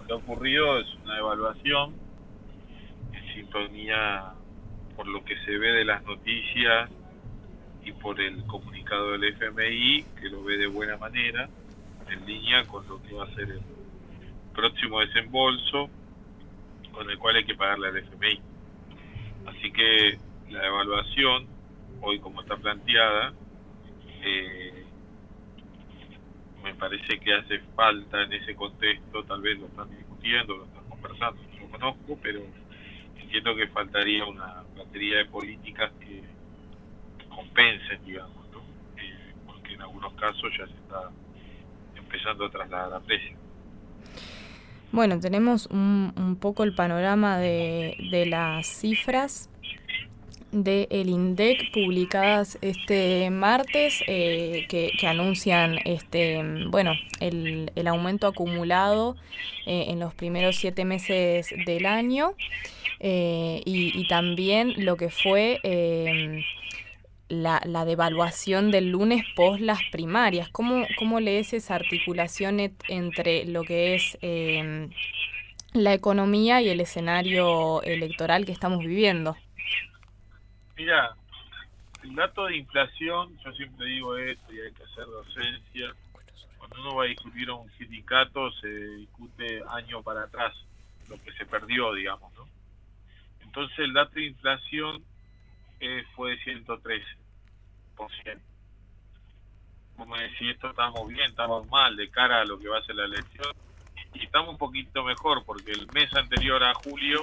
Lo que ha ocurrido es una devaluación en sintonía por lo que se ve de las noticias y por el comunicado del FMI, que lo ve de buena manera, en línea con lo que va a ser el próximo desembolso, con el cual hay que pagarle al FMI. Así que la evaluación, hoy como está planteada, eh, me parece que hace falta en ese contexto, tal vez lo están discutiendo, lo están conversando, no lo conozco, pero entiendo que faltaría una batería de políticas que compensen, digamos, ¿no? Porque en algunos casos ya se está empezando a trasladar a precio. Bueno, tenemos un poco el panorama de las cifras del INDEC publicadas este martes que anuncian bueno, el aumento acumulado en los primeros 7 meses del año y también lo que fue la devaluación del lunes post las primarias. ¿Cómo lees esa articulación entre lo que es la economía y el escenario electoral que estamos viviendo? Mira, el dato de inflación, yo siempre digo esto y hay que hacer docencia, cuando uno va a discutir a un sindicato se discute año para atrás, lo que se perdió, digamos, ¿no? Entonces el dato de inflación fue de 113%. Como decir, esto estamos bien, estamos mal de cara a lo que va a ser la elección, y estamos un poquito mejor porque el mes anterior a julio,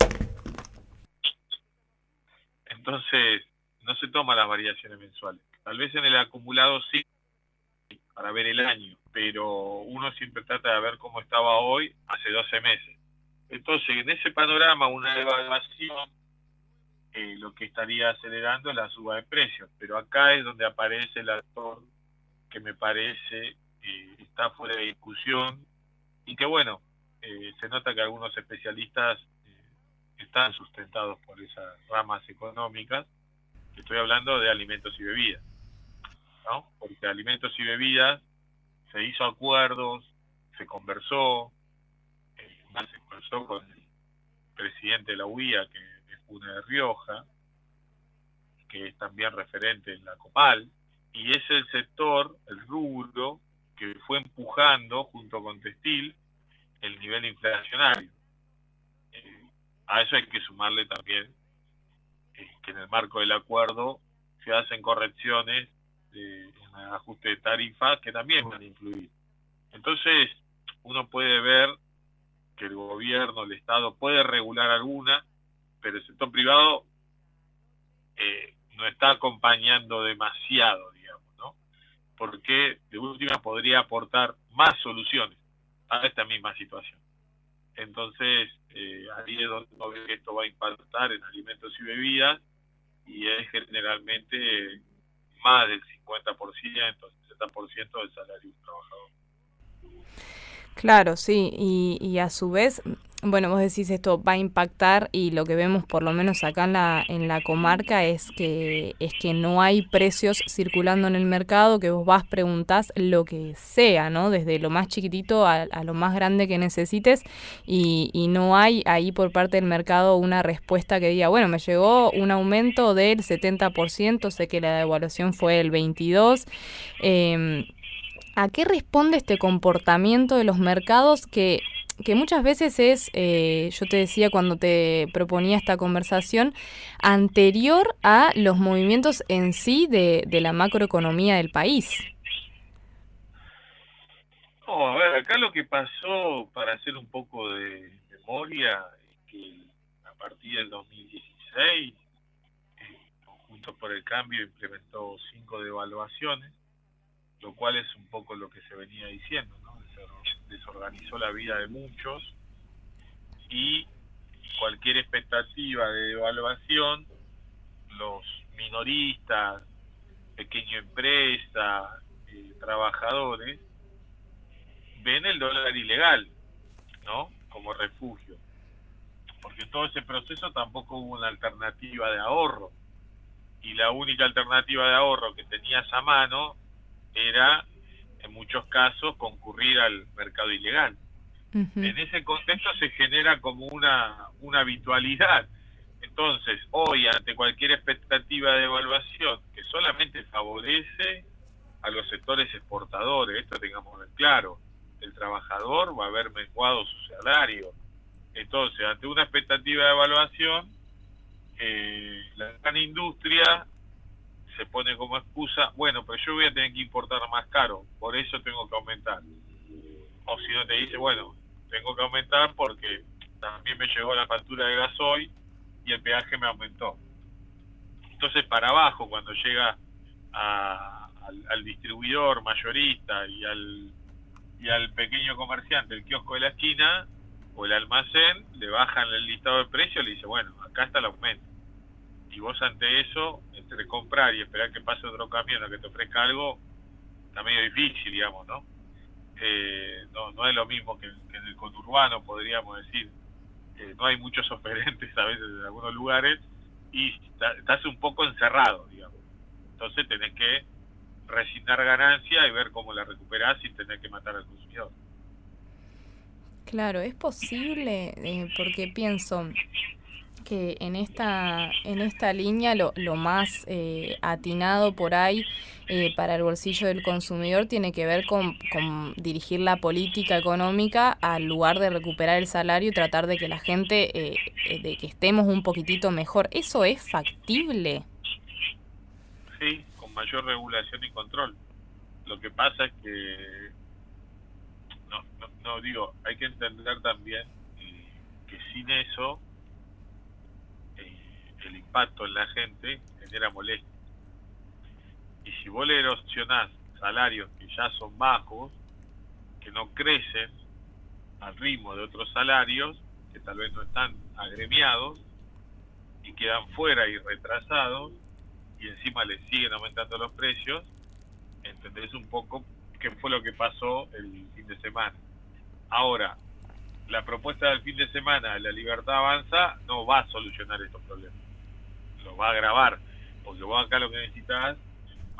entonces no se toman las variaciones mensuales. Tal vez en el acumulado sí, para ver el año, pero uno siempre trata de ver cómo estaba hoy hace 12 meses. Entonces, en ese panorama, una devaluación lo que estaría acelerando es la suba de precios, pero acá es donde aparece el actor que me parece está fuera de discusión y que bueno, se nota que algunos especialistas están sustentados por esas ramas económicas. Estoy hablando de alimentos y bebidas, ¿no? Porque alimentos y bebidas se hizo acuerdos, se conversó, se conversó con el presidente de la UIA, que es Puna de Rioja, que es también referente en la COPAL, y es el sector, el rubro, que fue empujando junto con Textil el nivel inflacionario. Eh, a eso hay que sumarle también que en el marco del acuerdo se hacen correcciones de un ajuste de tarifas que también van a influir. Entonces, uno puede ver que el gobierno, el Estado puede regular alguna, pero el sector privado no está acompañando demasiado, digamos, ¿no? Porque de última podría aportar más soluciones a esta misma situación. Entonces, ahí es donde uno ve que esto va a impactar en alimentos y bebidas y es generalmente más del 50%, 60% del salario de un trabajador. Claro, sí, y a su vez, bueno, vos decís esto va a impactar y lo que vemos por lo menos acá en la comarca es que no hay precios circulando en el mercado, que vos vas, preguntás lo que sea, ¿no? Desde lo más chiquitito a lo más grande que necesites y no hay ahí por parte del mercado una respuesta que diga, bueno, me llegó un aumento del 70%, sé que la devaluación fue el 22%. ¿A qué responde este comportamiento de los mercados que muchas veces es, yo te decía cuando te proponía esta conversación, anterior a los movimientos en sí de la macroeconomía del país? No, a ver, acá lo que pasó, para hacer un poco de memoria, es que a partir del 2016, junto por el cambio, implementó 5 devaluaciones, lo cual es un poco lo que se venía diciendo, ¿no? Desorganizó la vida de muchos y cualquier expectativa de devaluación, los minoristas, pequeña empresa, trabajadores, ven el dólar ilegal, ¿no? Como refugio. Porque en todo ese proceso tampoco hubo una alternativa de ahorro. Y la única alternativa de ahorro que tenías a mano era, en muchos casos, concurrir al mercado ilegal. Ujú. En ese contexto se genera como una habitualidad. Entonces, hoy, ante cualquier expectativa de evaluación que solamente favorece a los sectores exportadores, esto tengamos en claro, el trabajador va a haber menguado su salario. Entonces, ante una expectativa de evaluación, la gran industria se pone como excusa, bueno, pero yo voy a tener que importar más caro, por eso tengo que aumentar. O si no te dice, bueno, tengo que aumentar porque también me llegó la factura de gasoil y el peaje me aumentó. Entonces, para abajo, cuando llega al distribuidor mayorista y al pequeño comerciante, el kiosco de la esquina o el almacén, le bajan el listado de precios y le dice, bueno, acá está el aumento. Y vos ante eso, entre comprar y esperar que pase otro camión a que te ofrezca algo, está medio difícil, digamos, ¿no? No es lo mismo que en el conurbano, podríamos decir. No hay muchos oferentes a veces en algunos lugares y estás un poco encerrado, digamos. Entonces tenés que resignar ganancia y ver cómo la recuperás sin tener que matar al consumidor. Claro, es posible, porque pienso que en esta línea lo más atinado por ahí para el bolsillo del consumidor tiene que ver con dirigir la política económica al lugar de recuperar el salario y tratar de que la gente, de que estemos un poquitito mejor. ¿Eso es factible? Sí, con mayor regulación y control. Lo que pasa es que, no digo, hay que entender también que sin eso el impacto en la gente genera molestia. Y si vos le erosionás salarios que ya son bajos, que no crecen al ritmo de otros salarios, que tal vez no están agremiados y quedan fuera y retrasados, y encima le siguen aumentando los precios, entendés un poco qué fue lo que pasó el fin de semana. Ahora, la propuesta del fin de semana de la Libertad Avanza no va a solucionar estos problemas, los va a agravar, porque vos acá lo que necesitas es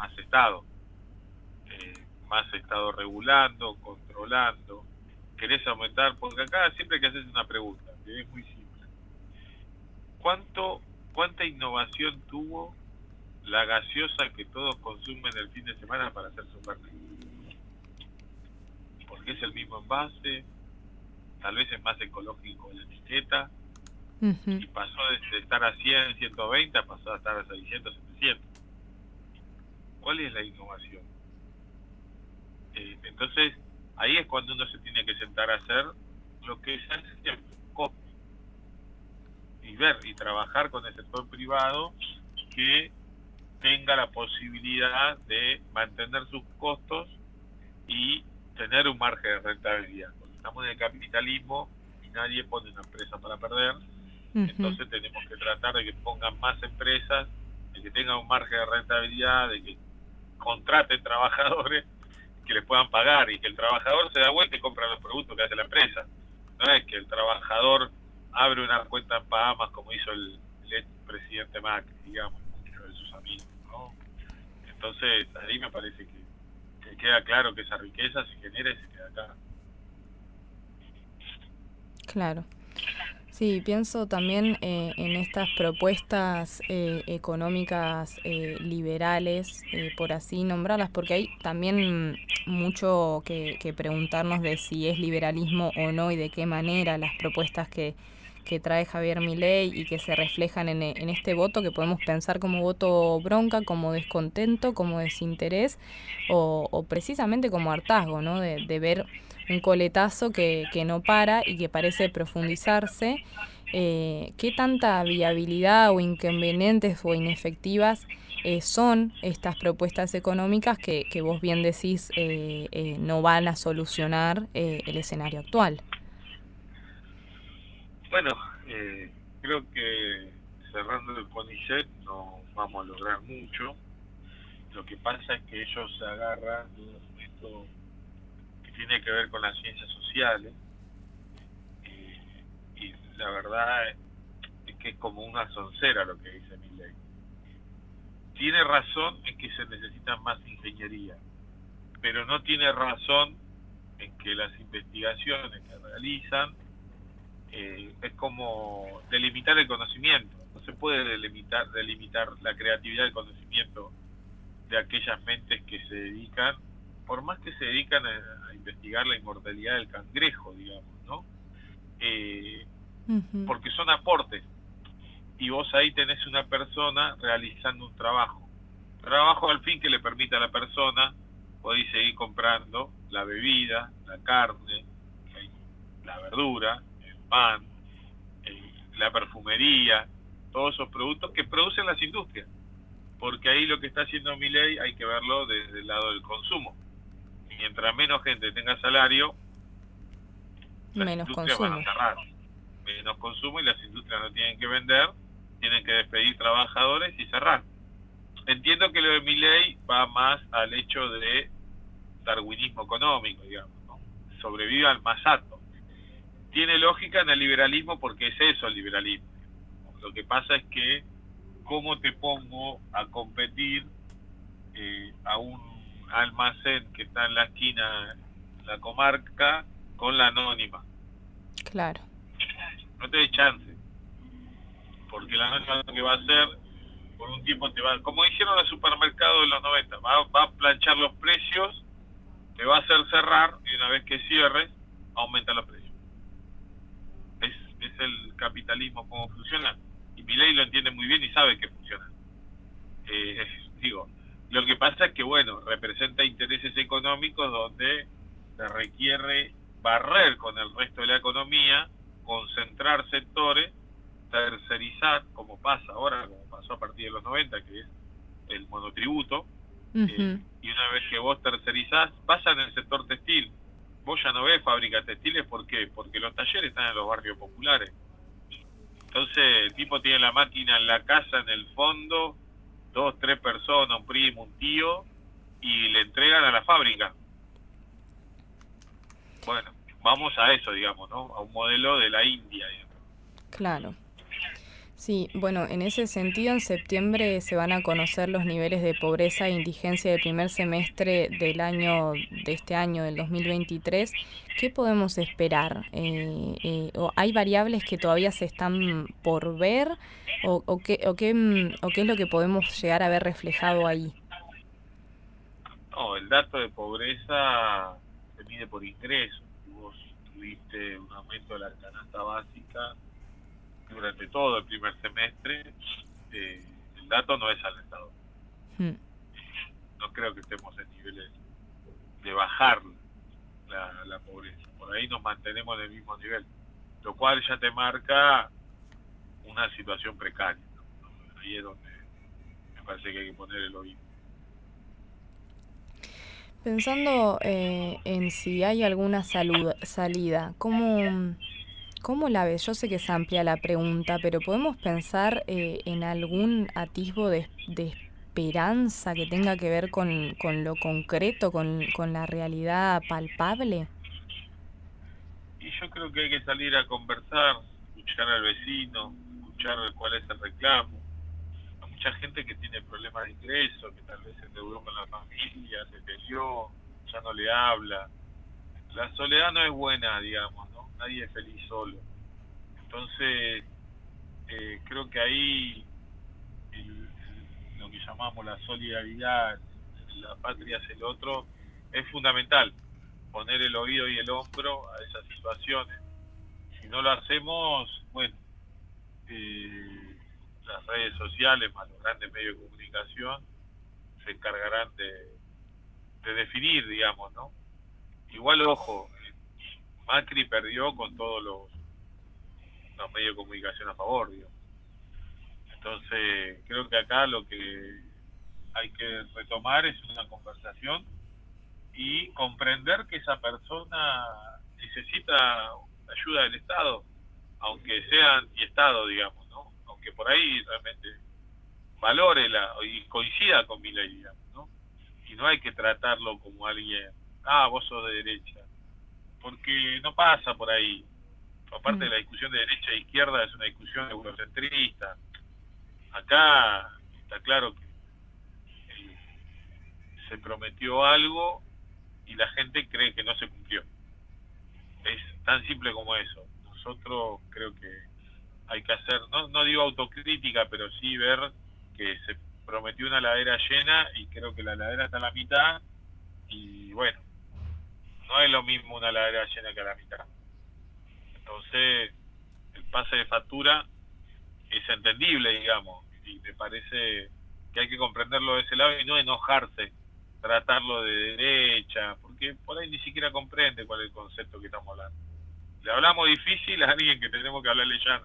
más Estado regulando, controlando. Querés aumentar, porque acá siempre que haces una pregunta, que es muy simple. ¿Cuánta innovación tuvo la gaseosa que todos consumen el fin de semana para hacer su carne? Porque es el mismo envase, tal vez es más ecológico la etiqueta, Ujú. y pasó de estar a 100, 120, a pasar a estar a 600, 700. ¿Cuál es la innovación? Entonces, ahí es cuando uno se tiene que sentar a hacer lo que se hace siempre, y ver y trabajar con el sector privado que tenga la posibilidad de mantener sus costos y tener un margen de rentabilidad. Porque estamos en el capitalismo y nadie pone una empresa para perder, Ujú. entonces tenemos que tratar de que pongan más empresas, de que tengan un margen de rentabilidad, de que contraten trabajadores que les puedan pagar y que el trabajador se da vuelta y compra los productos que hace la empresa. No es que el trabajador abre una cuenta en Bahamas como hizo el expresidente Macri, digamos, muchos de sus amigos, ¿no? Entonces, ahí me parece que queda claro que esa riqueza se genera y se queda acá. Claro. Sí, pienso también en estas propuestas económicas liberales, por así nombrarlas, porque hay también mucho que preguntarnos de si es liberalismo o no y de qué manera las propuestas que trae Javier Milei y que se reflejan en este voto que podemos pensar como voto bronca, como descontento, como desinterés o precisamente como hartazgo, ¿no? De ver un coletazo que no para y que parece profundizarse. ¿Qué tanta viabilidad o inconvenientes o inefectivas son estas propuestas económicas que vos bien decís no van a solucionar el escenario actual? Bueno, creo que cerrando el CONICET no vamos a lograr mucho. Lo que pasa es que ellos se agarran de un argumento que tiene que ver con las ciencias sociales, y la verdad es que es como una soncera lo que dice Milei. Tiene razón en que se necesita más ingeniería, pero no tiene razón en que las investigaciones que realizan es como delimitar el conocimiento. No se puede delimitar la creatividad del conocimiento de aquellas mentes que se dedican, por más que se dedican a investigar la inmortalidad del cangrejo, digamos, ¿no? Porque son aportes, y vos ahí tenés una persona realizando un trabajo al fin que le permita a la persona poder seguir comprando la bebida, la carne, la verdura, el pan, la perfumería, todos esos productos que producen las industrias, porque ahí lo que está haciendo Milei hay que verlo desde el lado del consumo. Mientras menos gente tenga salario, las Menos industrias van a consumo. cerrar. Menos consumo y las industrias no tienen que vender, tienen que despedir trabajadores y cerrar. Entiendo que lo de Milei va más al hecho de darwinismo económico, digamos, ¿no? Sobrevive al más apto. Tiene lógica en el liberalismo porque es eso el liberalismo. Lo que pasa es que cómo te pongo a competir a un almacén que está en la esquina de la comarca con la anónima. Claro. No te dé chance, porque la anónima lo que va a hacer, por un tiempo te va, como hicieron los supermercados de los 90, va a planchar los precios, te va a hacer cerrar, y una vez que cierres, aumenta los precios. Es el capitalismo como funciona, y Milei lo entiende muy bien y sabe que funciona. Digo, lo que pasa es que, bueno, representa intereses económicos donde se requiere barrer con el resto de la economía, concentrar sectores, tercerizar, como pasa ahora, como pasó a partir de los 90, que es el monotributo. Y una vez que vos tercerizás, pasa en el sector textil. Vos ya no ves fábricas textiles, ¿por qué? Porque los talleres están en los barrios populares. Entonces el tipo tiene la máquina en la casa, en el fondo, 2, 3 personas, un primo, un tío, y le entregan a la fábrica. Bueno, vamos a eso, digamos, ¿no? A un modelo de la India, digamos. Claro. Sí, bueno, en ese sentido, en septiembre se van a conocer los niveles de pobreza e indigencia del primer semestre de este año, del 2023. ¿Qué podemos esperar? ¿Hay variables que todavía se están por ver? ¿Qué es lo que podemos llegar a ver reflejado ahí? No, el dato de pobreza se mide por ingresos. Si vos tuviste un aumento de la canasta básica durante todo el primer semestre, el dato no es alentador. No creo que estemos en niveles de bajar la pobreza. Por ahí nos mantenemos en el mismo nivel, lo cual ya te marca una situación precaria, ¿no? Ahí es donde me parece que hay que poner el oído. Pensando en si hay alguna salida, ¿cómo la ves? Yo sé que es amplia la pregunta, pero ¿podemos pensar en algún atisbo de esperanza que tenga que ver con lo concreto, con la realidad palpable? Y yo creo que hay que salir a conversar, escuchar al vecino, escuchar cuál es el reclamo. Hay mucha gente que tiene problemas de ingreso, que tal vez se endeudó con la familia, se peleó, ya no le habla. La soledad no es buena, digamos, ¿no? Nadie es feliz solo. Entonces, creo que ahí lo que llamamos la solidaridad, la patria hacia el otro, es fundamental. Poner el oído y el hombro a esas situaciones. Si no lo hacemos, bueno, las redes sociales, más los grandes medios de comunicación, se encargarán de definir, digamos, ¿no? Igual, ojo, Macri perdió con todos los medios de comunicación a favor, digamos. Entonces, creo que acá lo que hay que retomar es una conversación y comprender que esa persona necesita ayuda del Estado, aunque sea anti-Estado, digamos, ¿no? Aunque por ahí realmente valore y coincida con mi ley, digamos, ¿no? Y no hay que tratarlo como alguien, vos sos de derecha, porque no pasa por ahí. Aparte de la discusión de derecha e izquierda, es una discusión eurocentrista. Acá está claro que se prometió algo y la gente cree que no se cumplió. Es tan simple como eso. Nosotros creo que hay que hacer, no digo autocrítica, pero sí ver que se prometió una heladera llena y creo que la heladera está a la mitad y bueno, no es lo mismo una heladera llena que a la mitad. Entonces, el pase de factura es entendible, digamos, y me parece que hay que comprenderlo de ese lado y no enojarse, tratarlo de derecha, porque por ahí ni siquiera comprende cuál es el concepto que estamos hablando. Le hablamos difícil a alguien que tenemos que hablarle llano.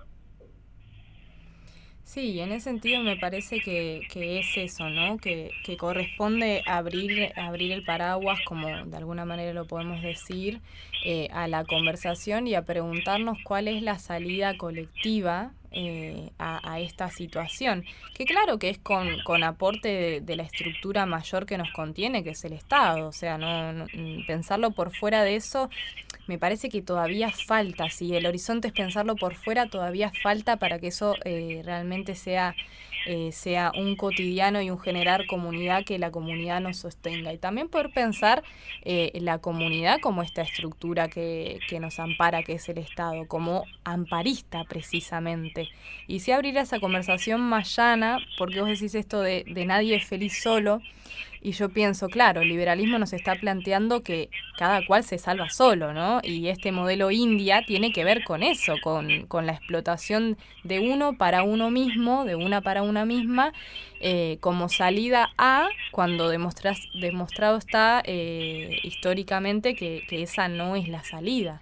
Sí, en ese sentido me parece que es eso, ¿no? Que corresponde abrir el paraguas, como de alguna manera lo podemos decir, a la conversación y a preguntarnos cuál es la salida colectiva a esta situación. Que claro que es con aporte de la estructura mayor que nos contiene, que es el Estado. O sea, pensarlo por fuera de eso me parece que todavía falta, si el horizonte es pensarlo por fuera, todavía falta para que eso realmente sea un cotidiano y un generar comunidad, que la comunidad nos sostenga. Y también poder pensar la comunidad como esta estructura que nos ampara, que es el Estado, como amparista precisamente. Y si abrir esa conversación más llana, porque vos decís esto de nadie es feliz solo, y yo pienso, claro, el liberalismo nos está planteando que cada cual se salva solo, ¿no? Y este modelo India tiene que ver con eso, con la explotación de uno para uno mismo, de una para una misma, como salida a, cuando demostrado está históricamente que esa no es la salida.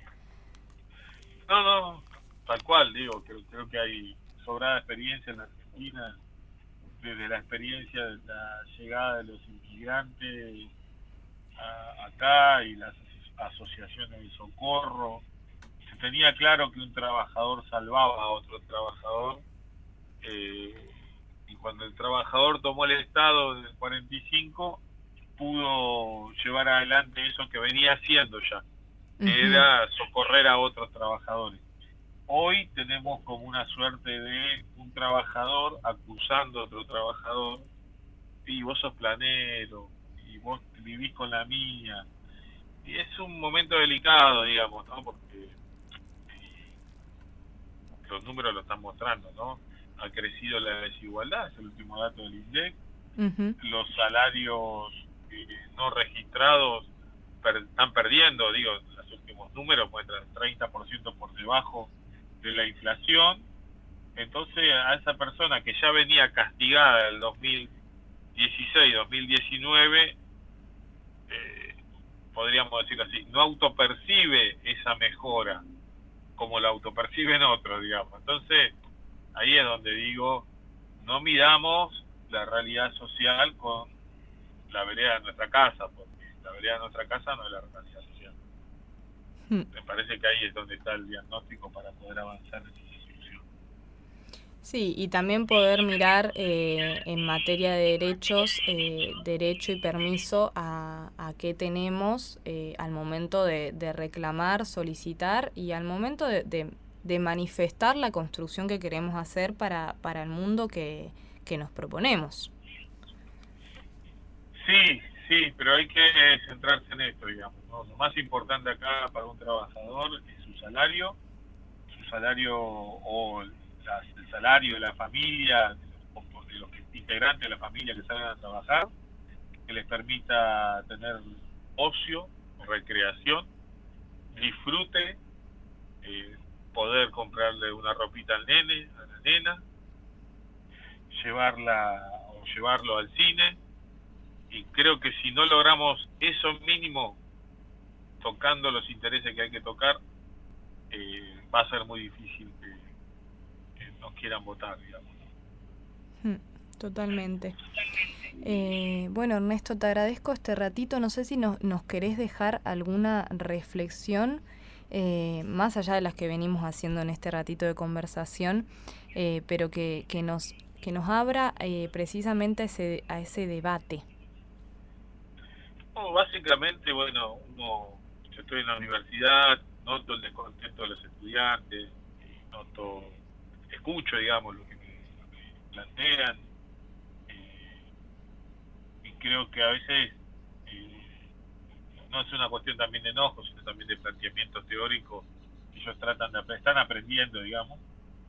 No, tal cual, digo, creo que hay sobrada experiencia en la Argentina, desde la experiencia de la llegada de los inmigrantes acá y las asociaciones de socorro. Se tenía claro que un trabajador salvaba a otro trabajador, eh, y cuando el trabajador tomó el Estado en el 45 pudo llevar adelante eso que venía haciendo ya, que Ujú. era socorrer a otros trabajadores. Hoy tenemos como una suerte de un trabajador acusando a otro trabajador, y vos sos planero, y vos vivís con la mía. Y es un momento delicado, digamos, ¿no? Porque los números lo están mostrando, ¿no? Ha crecido la desigualdad, es el último dato del INDEC. Ujú. Los salarios no registrados están perdiendo, digo, los últimos números muestran 30% por debajo de la inflación. Entonces, a esa persona que ya venía castigada del 2016, 2019, eh, podríamos decirlo así, no autopercibe esa mejora como la autoperciben otros, digamos. Entonces, ahí es donde digo, no midamos la realidad social con la vereda de nuestra casa, porque la vereda de nuestra casa no es la realidad social. Mm. Me parece que ahí es donde está el diagnóstico para poder avanzar en esa solución. Sí, y también poder mirar en materia de derechos, derecho y permiso a qué tenemos al momento de reclamar, solicitar y al momento de manifestar la construcción que queremos hacer para el mundo que nos proponemos. Sí, sí, pero hay que centrarse en esto, digamos, ¿no? Lo más importante acá para un trabajador es su salario o el salario de la familia, de los integrantes de la familia que salgan a trabajar, que les permita tener ocio, recreación, disfrute, eh, poder comprarle una ropita al nene, a la nena, llevarla o llevarlo al cine. Y creo que si no logramos eso mínimo, tocando los intereses que hay que tocar, va a ser muy difícil que nos quieran votar, digamos. Mm, totalmente. Bueno, Ernesto, te agradezco este ratito. No sé si nos querés dejar alguna reflexión, más allá de las que venimos haciendo en este ratito de conversación, pero que nos abra precisamente a ese debate. No, básicamente, bueno, yo estoy en la universidad, noto el descontento de los estudiantes, noto, escucho, digamos, lo que plantean, y creo que a veces, eh, no es una cuestión también de enojo, sino también de planteamientos teóricos que ellos están aprendiendo, digamos,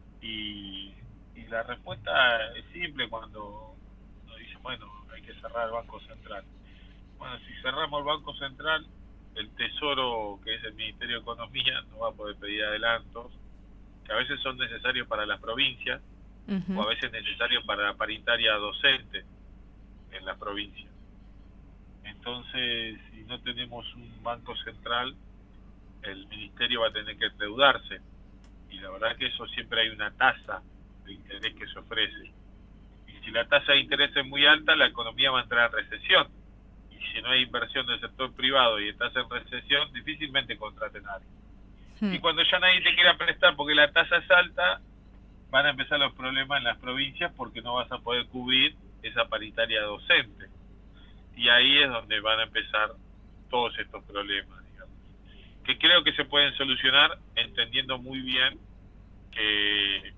y la respuesta es simple cuando nos dicen, bueno, hay que cerrar el Banco Central. Bueno, si cerramos el Banco Central, el Tesoro, que es el Ministerio de Economía, no va a poder pedir adelantos, que a veces son necesarios para las provincias, o a veces necesarios para la paritaria docente en las provincias. Entonces, si no tenemos un Banco Central, el Ministerio va a tener que endeudarse, y la verdad que eso siempre hay una tasa de interés que se ofrece. Y si la tasa de interés es muy alta, la economía va a entrar en recesión. Y si no hay inversión del sector privado y estás en recesión, difícilmente contraten a alguien. Y cuando ya nadie te quiera prestar porque la tasa es alta, van a empezar los problemas en las provincias porque no vas a poder cubrir esa paritaria docente. Y ahí es donde van a empezar todos estos problemas, digamos, que creo que se pueden solucionar entendiendo muy bien que,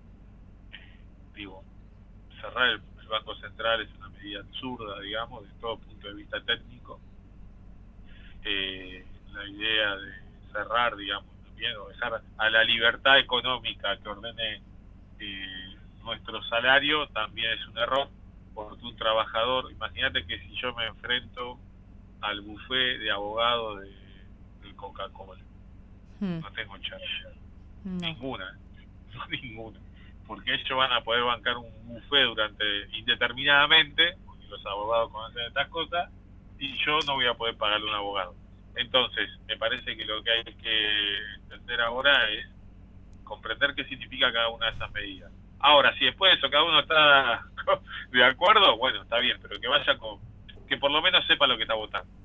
digo, cerrar el Banco Central es una medida absurda, digamos, de todo punto de vista técnico. La idea de cerrar, digamos, también, o dejar a la libertad económica que ordene nuestro salario, también es un error, porque un trabajador, imagínate que si yo me enfrento al buffet de abogados del Coca-Cola, no tengo chance, ninguna, porque ellos van a poder bancar un buffet durante indeterminadamente, porque los abogados conocen estas cosas, y yo no voy a poder pagarle un abogado. Entonces, me parece que lo que hay que entender ahora es comprender qué significa cada una de esas medidas. Ahora, si después de eso cada uno está de acuerdo, bueno, está bien, pero que vaya que por lo menos sepa lo que está votando.